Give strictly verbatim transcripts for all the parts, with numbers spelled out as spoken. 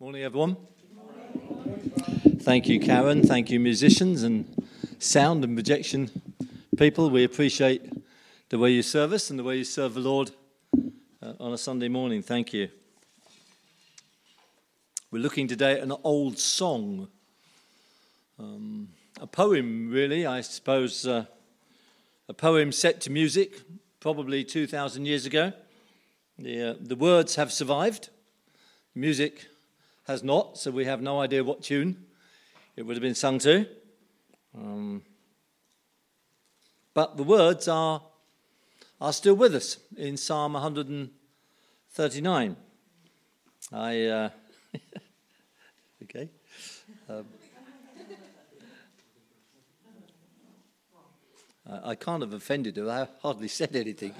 Morning, everyone. Thank you, Karen. Thank you, musicians and sound and projection people. We appreciate the way you serve us and the way you serve the Lord uh, on a Sunday morning. Thank you. We're looking today at an old song, um, a poem, really, I suppose, uh, a poem set to music, probably two thousand years ago. The, uh, the words have survived. Music has not, so we have no idea what tune it would have been sung to. Um, but the words are are still with us in Psalm one thirty-nine. I uh, okay. Um, I, I can't have offended her. I hardly said anything.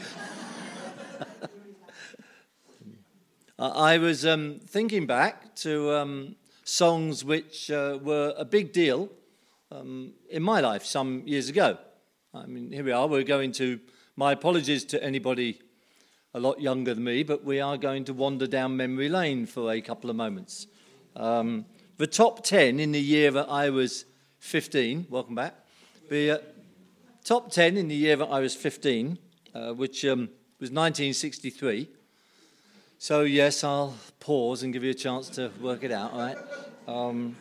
I was um, thinking back to um, songs which uh, were a big deal um, in my life some years ago. I mean, here we are. We're going to, my apologies to anybody a lot younger than me, but we are going to wander down memory lane for a couple of moments. Um, the top ten in the year that I was fifteen, welcome back, the uh, top ten in the year that I was fifteen, uh, which um, was nineteen sixty-three. So, yes, I'll pause and give you a chance to work it out, all right? Um,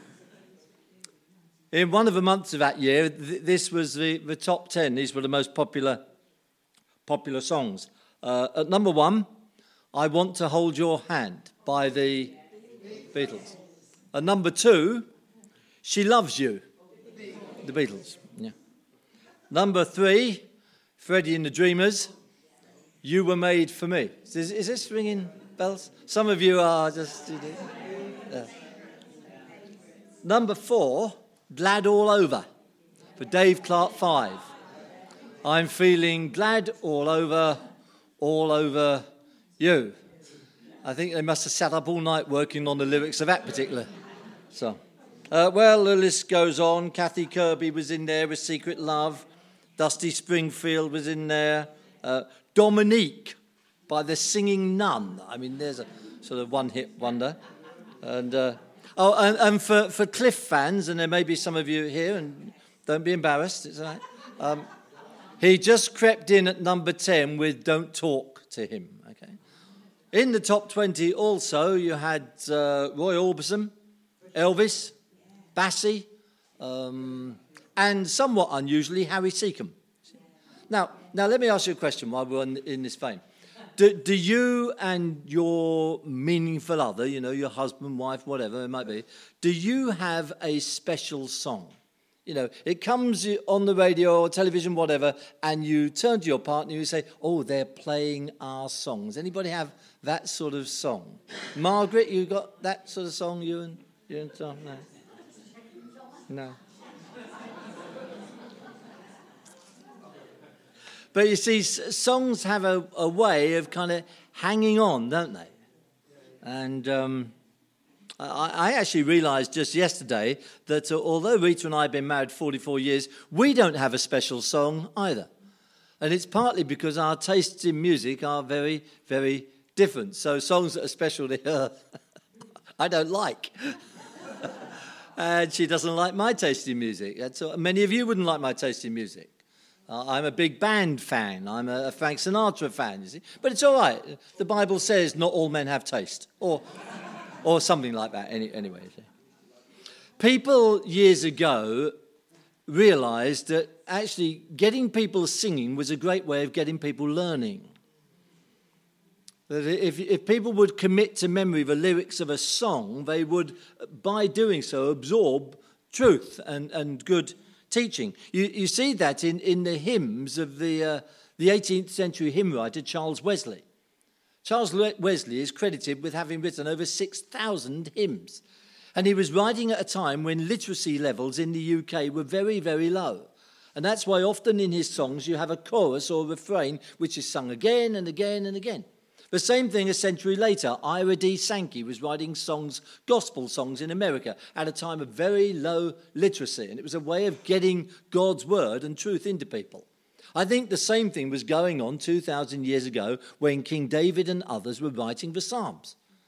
in one of the months of that year, th- this was the, the top ten. These were the most popular popular songs. Uh, at number one, I Want to Hold Your Hand by the Beatles. At number two, She Loves You, the Beatles. Yeah. Number three, Freddie and the Dreamers, You Were Made for Me. Is, is this ringing bells? Some of you are just... Yeah. Number four, Glad All Over, for Dave Clark Five. I'm feeling glad all over, all over you. I think they must have sat up all night working on the lyrics of that particular song. Uh, well, the list goes on. Kathy Kirby was in there with Secret Love. Dusty Springfield was in there. Uh, Dominique by the Singing Nun. I mean, there's a sort of one-hit wonder. And uh, oh, and, and for, for Cliff fans, and there may be some of you here, and don't be embarrassed, it's all right. Um, he just crept in at number ten with Don't Talk to Him. Okay. In the top twenty also, you had uh, Roy Orbison, Elvis, Bassie, um, and somewhat unusually, Harry Seacombe. Now, now let me ask you a question while we're in, in this vein. Do, do you and your meaningful other, you know, your husband, wife, whatever it might be, do you have a special song? You know, it comes on the radio or television, whatever, and you turn to your partner and you say, oh, they're playing our songs. Anybody have that sort of song? Margaret, you got that sort of song, you and, you and Tom? No. No. But you see, songs have a, a way of kind of hanging on, don't they? And um, I, I actually realised just yesterday that uh, although Rita and I have been married forty-four years, we don't have a special song either. And it's partly because our tastes in music are very, very different. So songs that are special to her, I don't like. And she doesn't like my taste in music. That's, uh, many of you wouldn't like my taste in music. Uh, I'm a big band fan. I'm a, a Frank Sinatra fan, you see. But it's all right. The Bible says not all men have taste. Or or something like that, any, anyway. People years ago realised that actually getting people singing was a great way of getting people learning. That if, if people would commit to memory the lyrics of a song, they would, by doing so, absorb truth and, and good teaching. You, you see that in, in the hymns of the, uh, the eighteenth century hymn writer Charles Wesley. Charles Wesley is credited with having written over six thousand hymns. And he was writing at a time when literacy levels in the U K were very, very low. And that's why often in his songs you have a chorus or a refrain which is sung again and again and again. The same thing a century later, Ira D. Sankey was writing songs, gospel songs in America at a time of very low literacy. And it was a way of getting God's word and truth into people. I think the same thing was going on two thousand years ago when King David and others were writing the Psalms.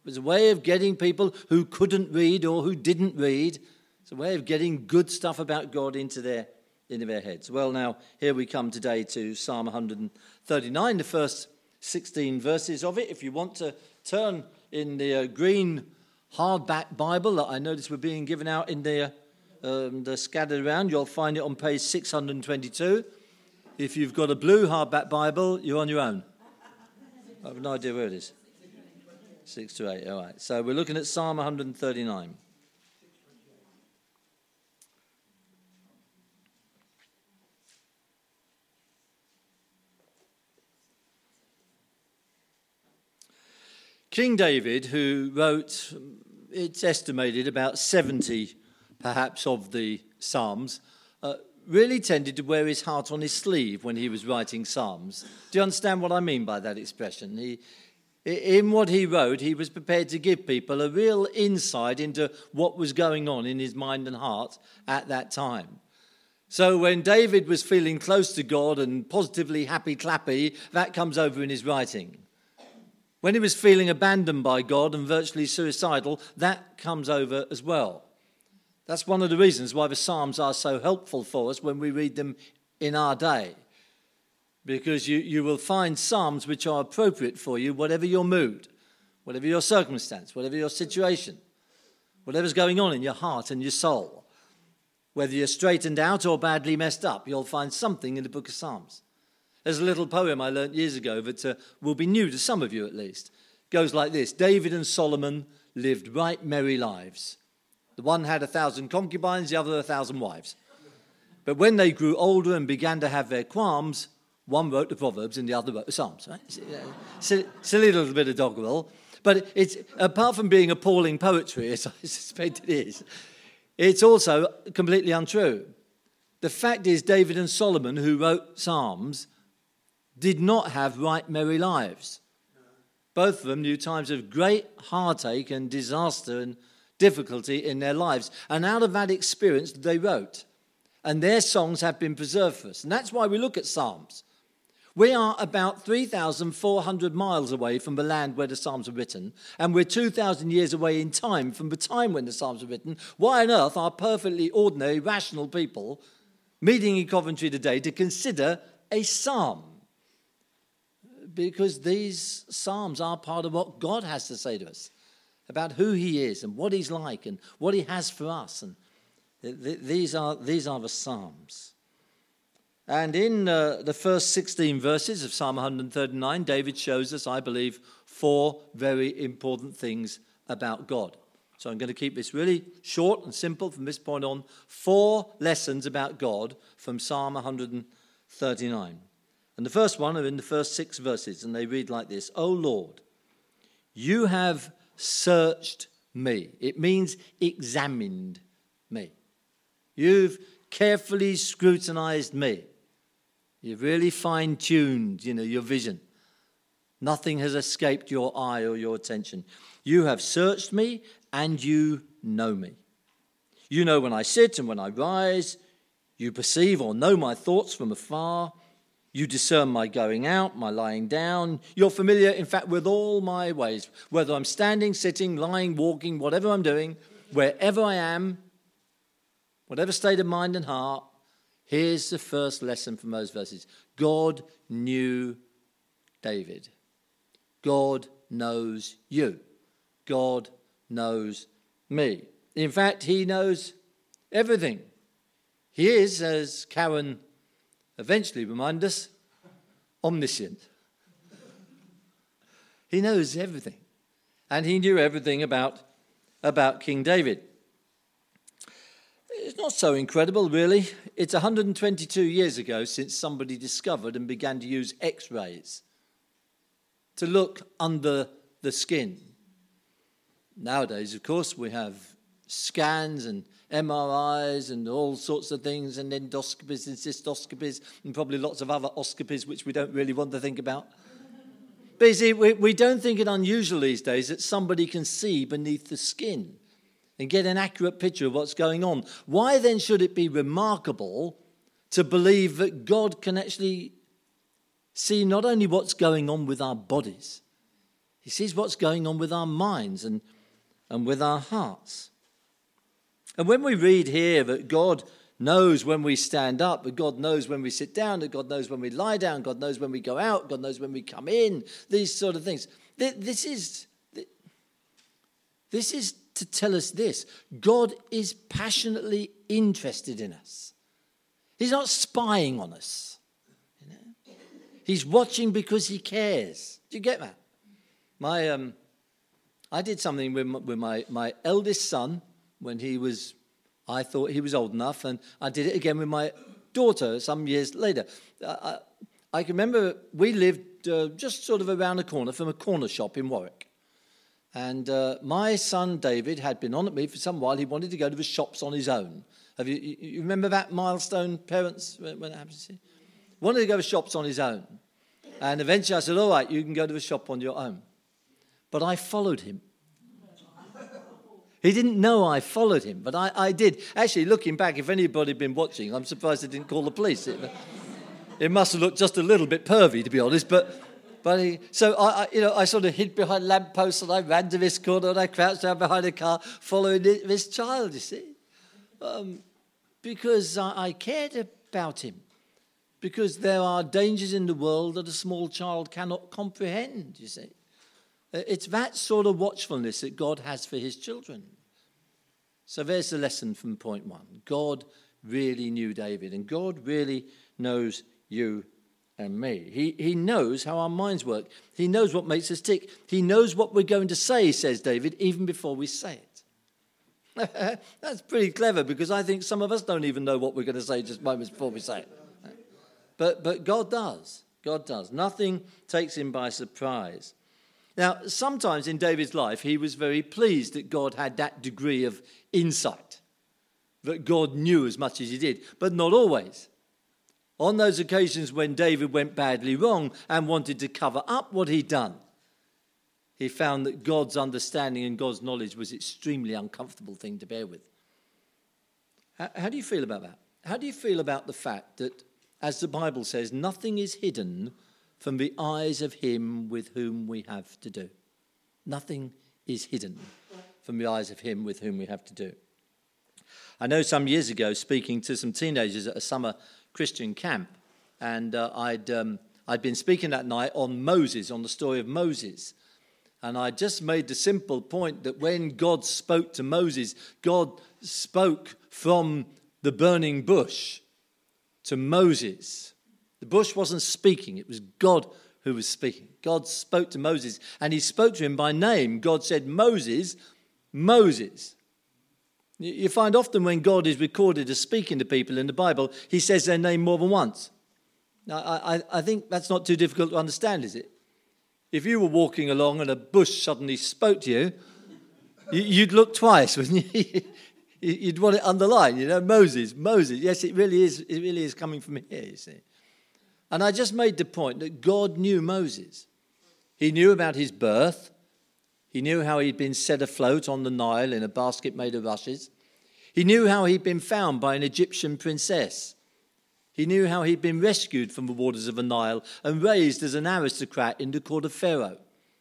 was a way of getting people who couldn't read or who didn't read. It's a way of getting good stuff about God into their into their heads. Well, now, here we come today to Psalm one thirty-nine, the first sixteen verses of it. If you want to turn in the uh, green hardback Bible that I noticed were being given out in the, um, the scattered around, you'll find it on page six hundred twenty-two. If you've got a blue hardback Bible, you're on your own. I have no idea where it is. Six to eight, all right. So we're looking at Psalm one thirty-nine. King David, who wrote, it's estimated, about seventy perhaps of the Psalms, uh, really tended to wear his heart on his sleeve when he was writing Psalms. Do you understand what I mean by that expression? He, in what he wrote, he was prepared to give people a real insight into what was going on in his mind and heart at that time. So when David was feeling close to God and positively happy-clappy, that comes over in his writing. When he was feeling abandoned by God and virtually suicidal, that comes over as well. That's one of the reasons why the Psalms are so helpful for us when we read them in our day. Because you, you will find Psalms which are appropriate for you, whatever your mood, whatever your circumstance, whatever your situation, whatever's going on in your heart and your soul. Whether you're straightened out or badly messed up, you'll find something in the book of Psalms. There's a little poem I learnt years ago that uh, will be new to some of you at least. It goes like this: David and Solomon lived right merry lives. The one had a thousand concubines, the other a thousand wives. But when they grew older and began to have their qualms, one wrote the Proverbs and the other wrote the Psalms. Right? Silly, silly little bit of doggerel. But it's, apart from being appalling poetry, as I suspect it is, it's also completely untrue. The fact is, David and Solomon, who wrote Psalms, did not have right merry lives. Both of them knew times of great heartache and disaster and difficulty in their lives. And out of that experience, they wrote. And their songs have been preserved for us. And that's why we look at Psalms. We are about three thousand four hundred miles away from the land where the Psalms were written. And we're two thousand years away in time from the time when the Psalms were written. Why on earth are perfectly ordinary, rational people meeting in Coventry today to consider a psalm? Because these psalms are part of what God has to say to us about who he is and what he's like and what he has for us. And th- th- these are these are the psalms. And in uh, the first sixteen verses of Psalm one thirty-nine, David shows us, I believe, four very important things about God. So I'm going to keep this really short and simple from this point on. Four lessons about God from Psalm one thirty-nine. And the first one are in the first six verses, and they read like this: O Lord, you have searched me. It means examined me. You've carefully scrutinized me. You've really fine-tuned, you know, your vision. Nothing has escaped your eye or your attention. You have searched me, and you know me. You know when I sit and when I rise. You perceive or know my thoughts from afar. You discern my going out, my lying down. You're familiar, in fact, with all my ways, whether I'm standing, sitting, lying, walking, whatever I'm doing, wherever I am, whatever state of mind and heart. Here's the first lesson from those verses. God knew David. God knows you. God knows me. In fact, he knows everything. He is, as Karen eventually remind us, omniscient. He knows everything. And he knew everything about, about King David. It's not so incredible, really. It's one hundred twenty-two years ago since somebody discovered and began to use X-rays to look under the skin. Nowadays, of course, we have scans and M R Is and all sorts of things, and endoscopies and cystoscopies, and probably lots of other oscopies which we don't really want to think about. But you see, we, we don't think it unusual these days that somebody can see beneath the skin and get an accurate picture of what's going on. Why then should it be remarkable to believe that God can actually see not only what's going on with our bodies, He sees what's going on with our minds and, and with our hearts. And when we read here that God knows when we stand up, that God knows when we sit down, that God knows when we lie down, God knows when we go out, God knows when we come in, these sort of things. This is, this is to tell us this. God is passionately interested in us. He's not spying on us. You know? He's watching because he cares. Do you get that? My, um, I did something with my, with my, my eldest son when he was, I thought he was old enough, and I did it again with my daughter some years later. Uh, I, I can remember we lived uh, just sort of around the corner from a corner shop in Warwick. And uh, my son David had been on at me for some while. He wanted to go to the shops on his own. Have you, you, you remember that milestone, parents, when, when it happens to you? Wanted to go to shops on his own. And eventually I said, all right, you can go to the shop on your own. But I followed him. He didn't know I followed him, but I, I did. Actually, looking back, if anybody had been watching, I'm surprised they didn't call the police. It, it must have looked just a little bit pervy, to be honest. But, but he, so I, I, you know, I sort of hid behind lampposts, and I ran to this corner, and I crouched down behind a car, following this child. You see, um, because I, I cared about him, because there are dangers in the world that a small child cannot comprehend. You see. It's that sort of watchfulness that God has for his children. So there's the lesson from point one. God really knew David, and God really knows you and me. He, he knows how our minds work. He knows what makes us tick. He knows what we're going to say, says David, even before we say it. That's pretty clever, because I think some of us don't even know what we're going to say just moments before we say it. But, but God does. God does. Nothing takes him by surprise. Now, sometimes in David's life, he was very pleased that God had that degree of insight, that God knew as much as he did, but not always. On those occasions when David went badly wrong and wanted to cover up what he'd done, he found that God's understanding and God's knowledge was an extremely uncomfortable thing to bear with. How, how do you feel about that? How do you feel about the fact that, as the Bible says, nothing is hidden from the eyes of him with whom we have to do? Nothing is hidden from the eyes of him with whom we have to do. I know some years ago, speaking to some teenagers at a summer Christian camp, and uh, I'd um, I'd been speaking that night on Moses, on the story of Moses. And I just made the simple point that when God spoke to Moses, God spoke from the burning bush to Moses. The bush wasn't speaking, it was God who was speaking. God spoke to Moses, and he spoke to him by name. God said, Moses, Moses. You find often when God is recorded as speaking to people in the Bible, he says their name more than once. Now, I, I think that's not too difficult to understand, is it? If you were walking along and a bush suddenly spoke to you, you'd look twice, wouldn't you? You'd want it underlined, you know, Moses, Moses. Yes, it really is, it really is coming from here, you see. And I just made the point that God knew Moses. He knew about his birth. He knew how he'd been set afloat on the Nile in a basket made of rushes. He knew how he'd been found by an Egyptian princess. He knew how he'd been rescued from the waters of the Nile and raised as an aristocrat in the court of Pharaoh.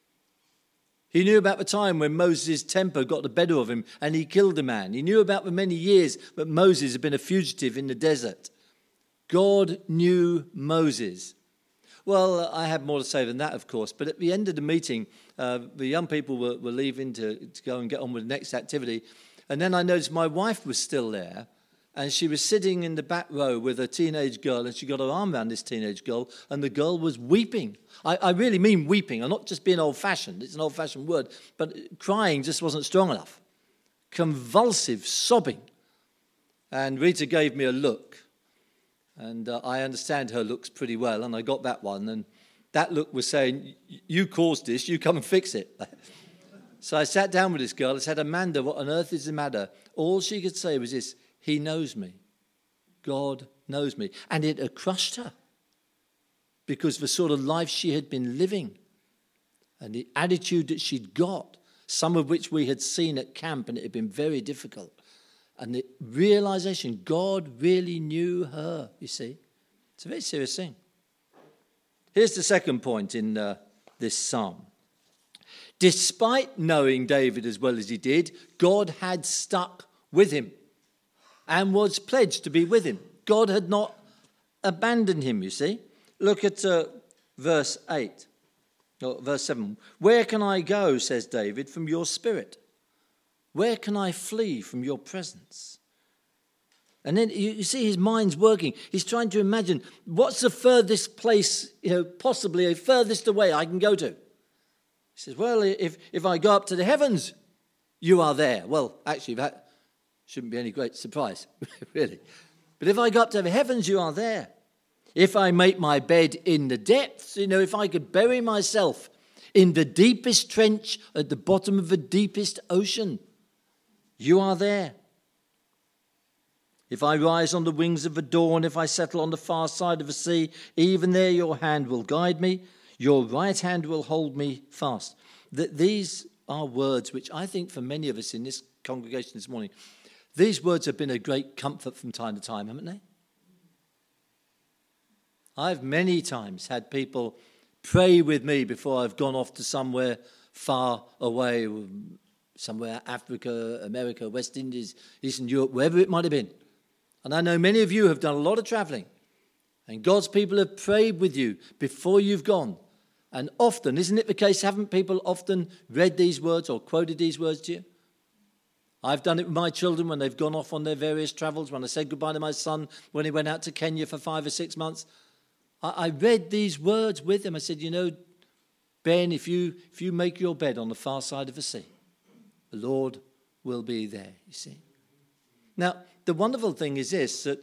He knew about the time when Moses' temper got the better of him and he killed a man. He knew about the many years that Moses had been a fugitive in the desert. God knew Moses. Well, I had more to say than that, of course, but at the end of the meeting, uh, the young people were, were leaving to, to go and get on with the next activity, and then I noticed my wife was still there, and she was sitting in the back row with a teenage girl, and she got her arm around this teenage girl, and the girl was weeping. I, I really mean weeping. I'm not just being old-fashioned. It's an old-fashioned word, but crying just wasn't strong enough. Convulsive sobbing. And Rita gave me a look. And uh, I understand her looks pretty well, and I got that one. And that look was saying, you caused this, you come and fix it. So I sat down with this girl. I said, Amanda, what on earth is the matter? All she could say was this, he knows me. God knows me. And it had crushed her because the sort of life she had been living and the attitude that she'd got, some of which we had seen at camp, and it had been very difficult. And the realization, God really knew her, you see. It's a very serious thing. Here's the second point in uh, this psalm. Despite knowing David as well as he did, God had stuck with him and was pledged to be with him. God had not abandoned him, you see. Look at uh, verse eight, or verse seven. Where can I go, says David, from your spirit? Where can I flee from your presence? And then you, you see his mind's working. He's trying to imagine, what's the furthest place, you know, possibly the furthest away I can go to? He says, well, if, if I go up to the heavens, you are there. Well, actually, that shouldn't be any great surprise, really. But if I go up to the heavens, you are there. If I make my bed in the depths, you know, if I could bury myself in the deepest trench at the bottom of the deepest ocean, you are there. If I rise on the wings of the dawn, if I settle on the far side of the sea, even there your hand will guide me, your right hand will hold me fast. That these are words which I think for many of us in this congregation this morning, these words have been a great comfort from time to time, haven't they? I've many times had people pray with me before I've gone off to somewhere far away, somewhere Africa, America, West Indies, Eastern Europe, wherever it might have been. And I know many of you have done a lot of travelling, and God's people have prayed with you before you've gone. And often, isn't it the case, haven't people often read these words or quoted these words to you? I've done it with my children when they've gone off on their various travels, when I said goodbye to my son when he went out to Kenya for five or six months. I read these words with him. I said, you know, Ben, if you if you make your bed on the far side of the sea, the Lord will be there, you see. Now, the wonderful thing is this, that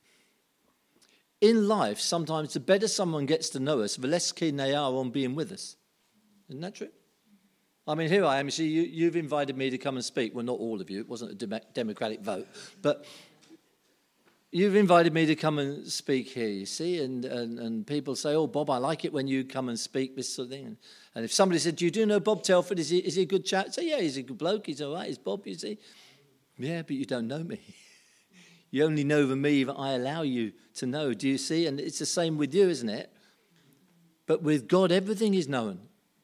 in life, sometimes the better someone gets to know us, the less keen they are on being with us. Isn't that true? I mean, here I am. You see, you, you've invited me to come and speak. Well, not all of you. It wasn't a dem- democratic vote. But you've invited me to come and speak here, you see, and, and, and people say, oh, Bob, I like it when you come and speak, this sort of thing. And, and if somebody said, do you do know Bob Telford? Is he, is he a good chap? I say, yeah, he's a good bloke. He's all right. He's Bob, you see. Yeah, but you don't know me. You only know the me that I allow you to know, do you see? And it's the same with you, isn't it? But with God, everything is known.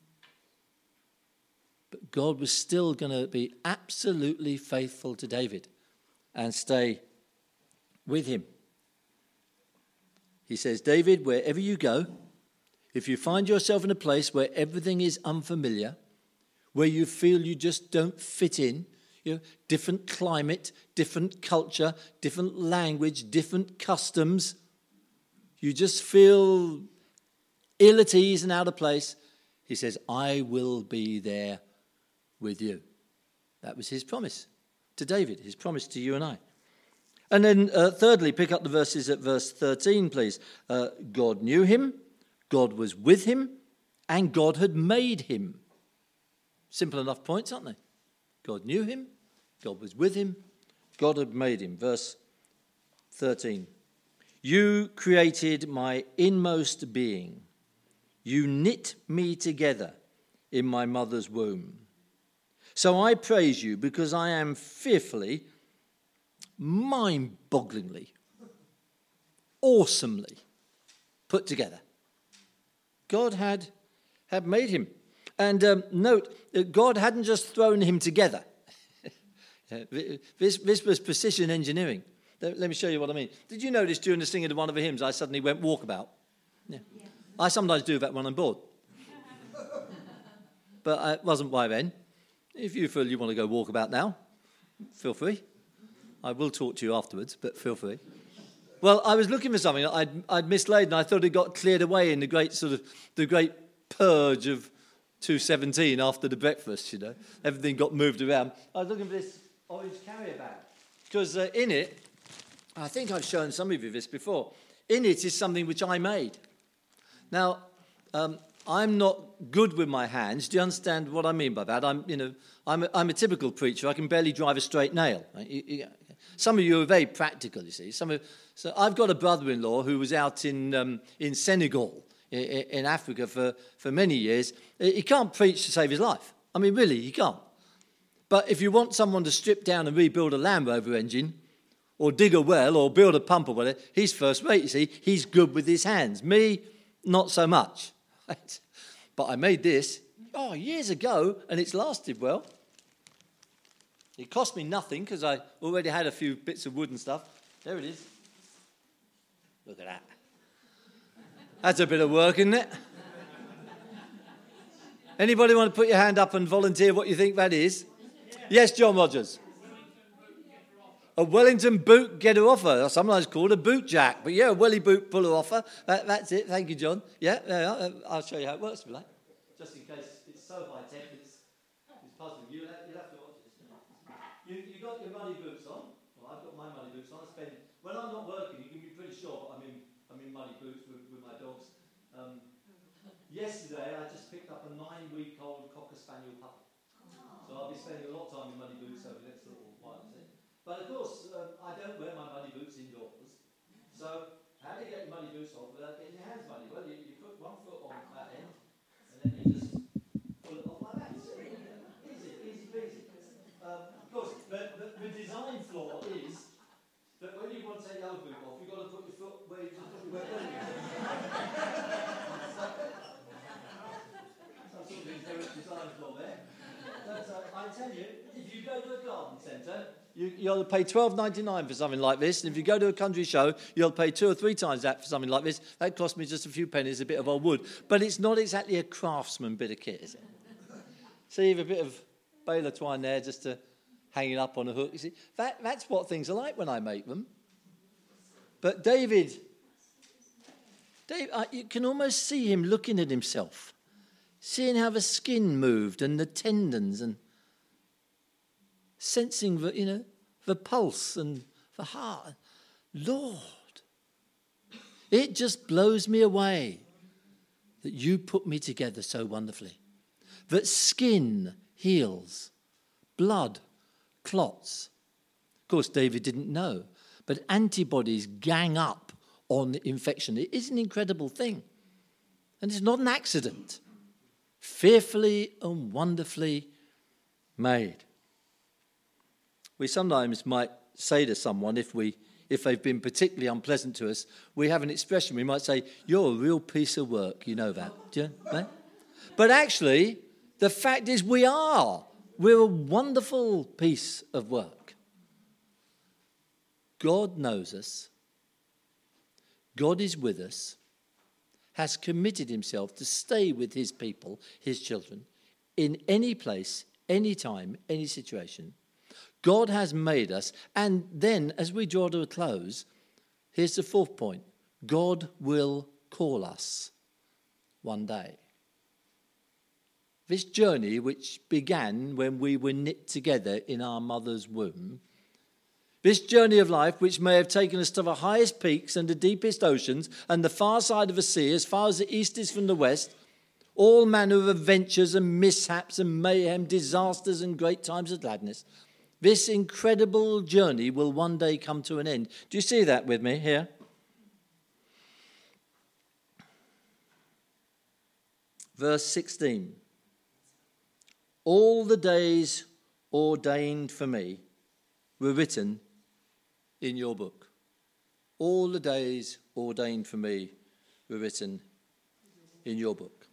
But God was still going to be absolutely faithful to David and stay with him. He says, David, wherever you go, if you find yourself in a place where everything is unfamiliar, where you feel you just don't fit in, you know, different climate, different culture, different language, different customs, you just feel ill at ease and out of place, he says, I will be there with you. That was his promise to David, his promise to you and I. And then uh, thirdly, pick up the verses at verse thirteen, please. Uh, God knew him, God was with him, and God had made him. Simple enough points, aren't they? God knew him, God was with him, God had made him. Verse thirteen. You created my inmost being. You knit me together in my mother's womb. So I praise you because I am fearfully, mind-bogglingly, awesomely put together. God had, had made him. And um, note, God hadn't just thrown him together. this, this was precision engineering. Let, let me show you what I mean. Did you notice during the singing of one of the hymns, I suddenly went walkabout? Yeah. Yeah. I sometimes do that when I'm bored. But it wasn't by then. If you feel you want to go walkabout now, feel free. I will talk to you afterwards, but feel free. Well, I was looking for something I'd, I'd mislaid, and I thought it got cleared away in the great sort of the great purge of two seventeen after the breakfast. You know, everything got moved around. I was looking for this orange carrier bag because uh, in it, I think I've shown some of you this before. In it is something which I made. Now, um, I'm not good with my hands. Do you understand what I mean by that? I'm, you know, I'm a, I'm a typical preacher. I can barely drive a straight nail. Right? You, you, some of you are very practical, you see. Some of, so I've got a brother-in-law who was out in um, in Senegal, in, in Africa, for, for many years. He can't preach to save his life. I mean, really, he can't. But if you want someone to strip down and rebuild a Land Rover engine, or dig a well, or build a pump or whatever, he's first rate, you see. He's good with his hands. Me, not so much. But I made this. oh, years ago, and it's lasted well. It cost me nothing because I already had a few bits of wood and stuff. There it is. Look at that. That's a bit of work, isn't it? Anybody want to put your hand up and volunteer what you think that is? Yes, John Rogers. A Wellington boot getter offer, sometimes called a boot jack. But yeah, a welly boot puller offer. That, that's it. Thank you, John. Yeah, yeah, I'll show you how it works, if you like. Just in case it's so high tech, it's, it's puzzling. You'll have, you'll have to watch this. You, you got your muddy boots on. Well, I've got my muddy boots on. I spend, when I'm not working, you can be pretty sure I'm in, I'm in muddy boots with, with my dogs. Um, yesterday, I just picked up a nine-week-old Cocker Spaniel puppy. So I'll be spending a lot of time in muddy boots over the next little while, see? But of course, uh, I don't wear my muddy boots indoors. So how do you get your muddy boots off without getting your hands muddy? Well, you, you put one foot on that end, and then you just pull it off like that. Easy, easy peasy. Um, of course, the, the, the design flaw is that when you want to take the other boot off, you've got to put your foot where you just put your wear Some sort of inherent design flaw there. But uh, I tell you, if you go to a garden centre, you, you'll pay twelve ninety-nine for something like this. And if you go to a country show, you'll pay two or three times that for something like this. That cost me just a few pennies, a bit of old wood. But it's not exactly a craftsman bit of kit, is it? See, you have a bit of baler twine there just to hang it up on a hook. You see, that, that's what things are like when I make them. But David, Dave, I, you can almost see him looking at himself, seeing how the skin moved and the tendons and sensing the, you know, the pulse and the heart. Lord, it just blows me away that you put me together so wonderfully. That skin heals, blood clots. Of course, David didn't know, but antibodies gang up on infection. It is an incredible thing. And it's not an accident. Fearfully and wonderfully made. We sometimes might say to someone, if we, if they've been particularly unpleasant to us, we have an expression. We might say, "You're a real piece of work." You know that, do you? Right? But actually, the fact is, we are. We're a wonderful piece of work. God knows us. God is with us. Has committed himself to stay with his people, his children, in any place, any time, any situation. God has made us. And then, as we draw to a close, here's the fourth point. God will call us one day. This journey, which began when we were knit together in our mother's womb, this journey of life, which may have taken us to the highest peaks and the deepest oceans and the far side of the sea, as far as the east is from the west, all manner of adventures and mishaps and mayhem, disasters and great times of gladness, this incredible journey will one day come to an end. Do you see that with me here? Verse sixteen. All the days ordained for me were written in your book. All the days ordained for me were written in your book.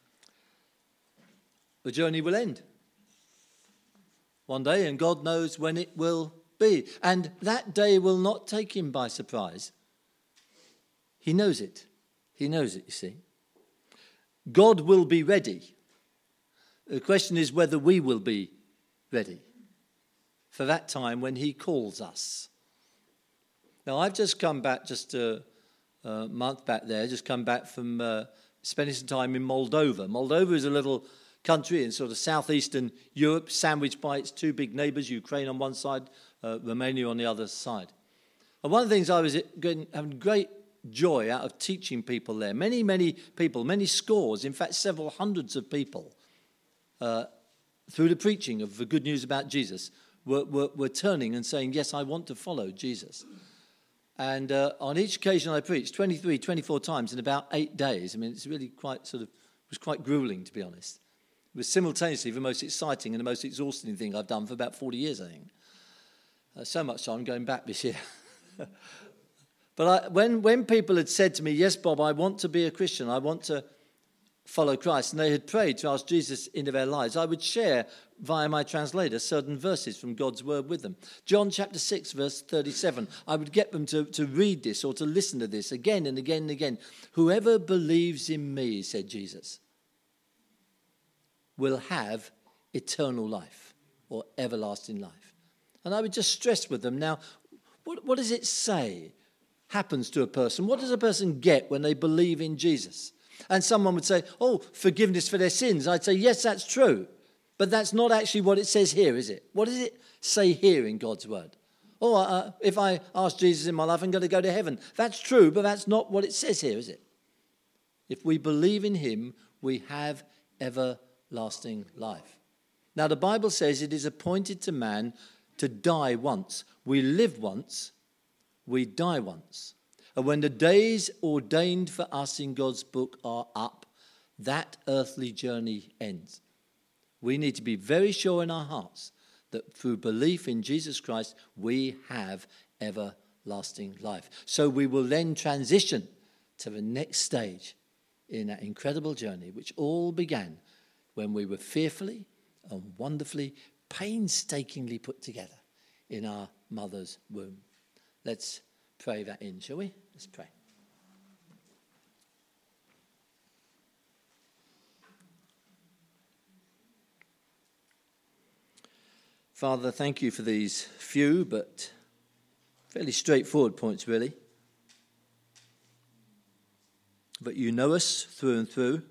The journey will end one day, and God knows when it will be. And that day will not take him by surprise. He knows it. He knows it, you see. God will be ready. The question is whether we will be ready for that time when he calls us. Now, I've just come back just a, a month back there, just come back from uh, spending some time in Moldova. Moldova is a little country in sort of southeastern Europe, sandwiched by its two big neighbours, Ukraine on one side, uh, Romania on the other side. And one of the things I was getting, having great joy out of teaching people there, many, many people, many scores, in fact several hundreds of people, uh, through the preaching of the good news about Jesus, were, were, were turning and saying, yes, I want to follow Jesus. And uh, on each occasion I preached, twenty-three, twenty-four times in about eight days. I mean, it's really quite sort of, it was quite grueling, to be honest. It was simultaneously the most exciting and the most exhausting thing I've done for about forty years, I think. Uh, so much so I'm going back this year. But I, when, when people had said to me, yes, Bob, I want to be a Christian, I want to follow Christ and they had prayed to ask Jesus into their lives, I would share via my translator certain verses from God's word with them. John chapter six, verse thirty-seven. I would get them to, to read this or to listen to this again and again and again. Whoever believes in me, said Jesus, will have eternal life or everlasting life. And I would just stress with them, now, what, what does it say happens to a person? What does a person get when they believe in Jesus? And someone would say, oh, forgiveness for their sins. I'd say, yes, that's true. But that's not actually what it says here, is it? What does it say here in God's word? Oh, uh, if I ask Jesus in my life, I'm going to go to heaven. That's true, but that's not what it says here, is it? If we believe in him, we have everlasting life. Now, the Bible says it is appointed to man to die once. We live once, we die once. And when the days ordained for us in God's book are up, that earthly journey ends. We need to be very sure in our hearts that through belief in Jesus Christ, we have everlasting life. So we will then transition to the next stage in that incredible journey, which all began when we were fearfully and wonderfully, painstakingly put together in our mother's womb. Let's pray that in, shall we? Let's pray. Father, thank you for these few but fairly straightforward points, really. But you know us through and through,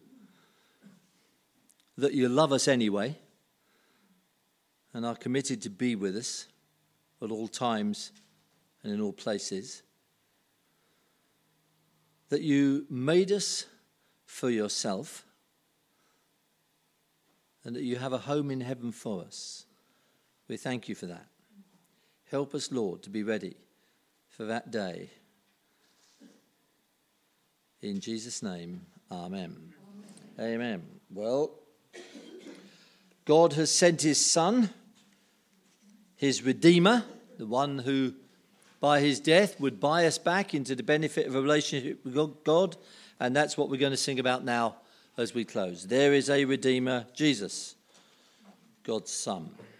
that you love us anyway, and are committed to be with us at all times and in all places. That you made us for yourself, and that you have a home in heaven for us. We thank you for that. Help us, Lord, to be ready for that day. In Jesus' name, amen. Amen. Amen. Well, God has sent his Son, his Redeemer, the one who by his death would buy us back into the benefit of a relationship with God. And that's what we're going to sing about now as we close. There is a Redeemer, Jesus, God's Son.